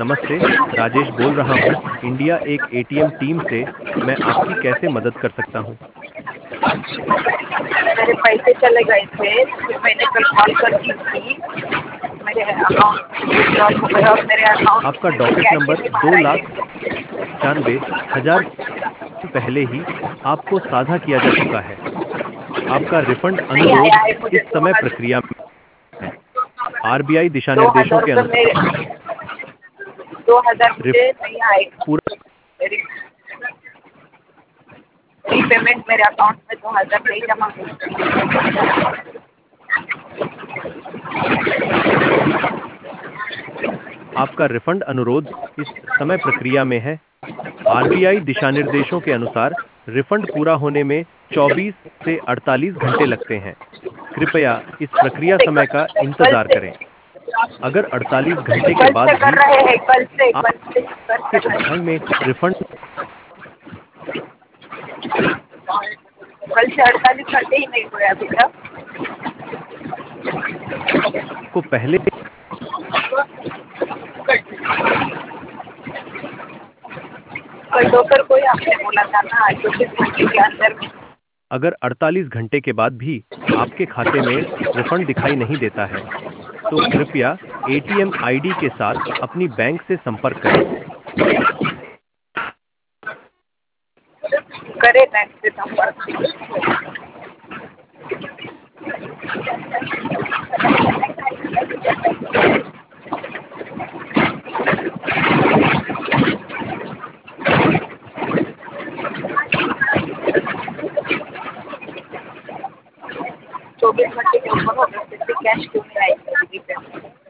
नमस्ते, राजेश बोल रहा हूँ इंडिया एक एटीएम टीम से। मैं आपकी कैसे मदद कर सकता हूँ? मेरे पैसे चले गए थे, फिर मैंने कल कॉल कर की थी। मेरे अकाउंट विड्रॉल हो गया और मेरे अकाउंट आपका में डॉकेट कैश ही नंबर नहीं दो मारा है। लाख 95,000 पहले ही आपको साझा किया जा चुका है। आपका रिफंड नहीं अनुरोध आया है मुझे इस समय प्रक्रिया में है। आरबीआई दिशा दो निर्देशों हजार के रुपये अनुसार मेरे 2000 मुझे रिफंड नहीं आए। पूरा मेरी रीपेमेंट मेरे अकाउंट में 2000 नहीं जमा हुई। आपका रिफंड अनुरोध इस समय प्रक्रिया में है। आरबीआई दिशा निर्देशों के अनुसार रिफंड पूरा होने में 24 से 48 घंटे लगते हैं। कृपया इस प्रक्रिया समय का इंतजार करें। अगर 48 घंटे के कल बाद से कर भी रहे हैं, आपके कर रहे हैं। बैंक में रिफंड कल से 48 घंटे ही नहीं हुए अभी तक। को पहले कल दोपहर को ही आपने बोला था ना 24 घंटे के अंदर में। अगर 48 घंटे के बाद भी आपके खाते में रिफंड दिखाई नहीं देता है, तो कृपया एटीएम आईडी के साथ अपनी बैंक से संपर्क करें। करे बैंक से संपर्क। 24 घंटे के ऊपर हो गए, फिर भी कैश क्यों नहीं आई मेरी रीपेमेंट?